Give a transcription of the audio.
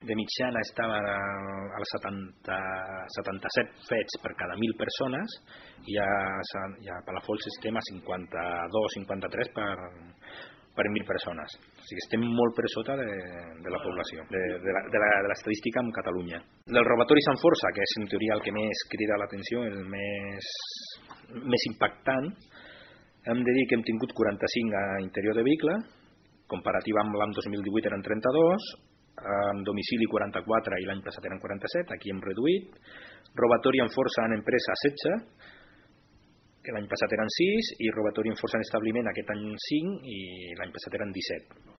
de mitjana estava als 77 fets per cada 1.000 persones i a Palafolls estem a 52-53 per 1.000 persones. O sigui, estem molt per sota de la població, de l'estadística en Catalunya. Del robatori Sant Força, que és en teoria el que més crida l'atenció, el més impactant, hem de dir que hem tingut 45 a interior de vehicle, comparativa amb l'any 2018 eren 32, en domicili 44 i l'any passat eren 47, aquí hem reduït. Robatori en força en empresa 16, que l'any passat eren 6, i robatori en força en establiment aquest any 5 i l'any passat eren 17.